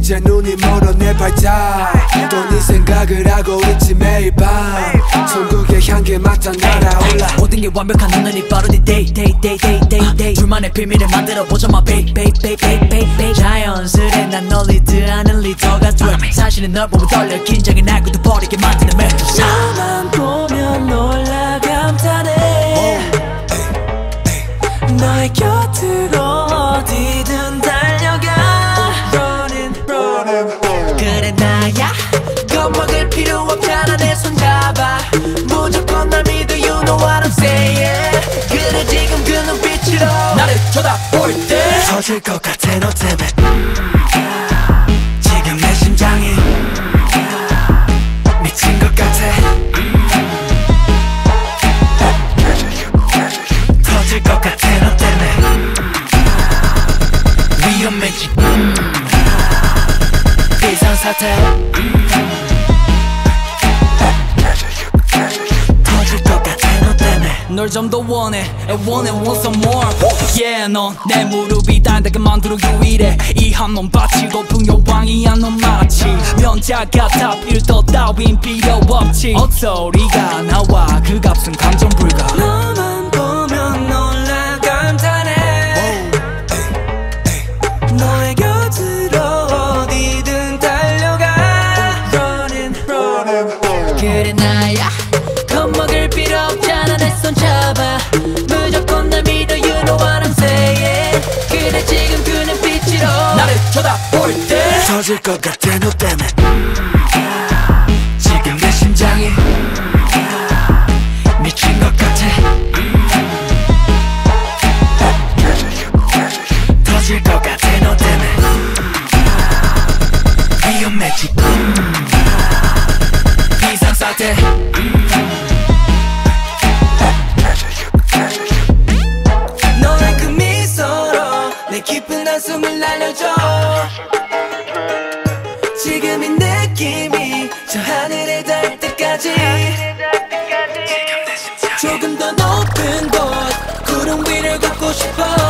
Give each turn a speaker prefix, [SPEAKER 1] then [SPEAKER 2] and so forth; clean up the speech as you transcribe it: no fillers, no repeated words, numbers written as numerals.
[SPEAKER 1] 이제 눈이 멀어 내 발자 또 네 생각을 하고 있지 매일 밤 천국의 향기 맡아 날아올라
[SPEAKER 2] 모든 게 완벽한 오늘이 바로 네 day 둘만의 비밀을 만들어보자 my babe 자연스레 난 널 리드하는 리더가 돼 사실은 널 보면 떨려 긴장이 나고 또 버리게 만드는 멘트 너만 보면 놀라 감탄해 너의 곁으로 어디든 달려가 그래 나야 겁먹을 필요 없잖아 내 손 잡아 무조건 날 믿어 you know what I'm saying 그래 지금 그 눈빛으로 나를 쳐다볼 때 터질 것 같아 너 때문에 지금 내 심장이 미친 것 같아 터질 것 같아 너 때문에 위험해지 비상사태 터질 것 같아 너 때문에 널 좀 더 원해 I want some more Yeah 넌 내 무릎이 단단하게 만들어 유일해 이 한놈 바치고 풍요왕이야 넌 마치 면자 같아 필터 따윈 필요 없지 헛소리가 나와 그 값은 감정 불가 너만 보면 놀라 감탄해 너의 곁으로 어디든 달려가 그래 나야 겁먹을 필요 없잖아 내 손 잡아 무조건 날 믿어 you know what I'm saying 그래 지금 그 눈빛으로 나를 쳐다볼 때 터질 것 같아 너 때문에 지금 내 심장이 미친 것 같아 터질 것 같아 너 때문에 위험해지 비상사태 너의 그 미소로 내 깊은 한숨을 날려줘 지금 이 느낌이 저 하늘에 닿을 때까지 조금 더 높은 곳 구름 위를 걷고 싶어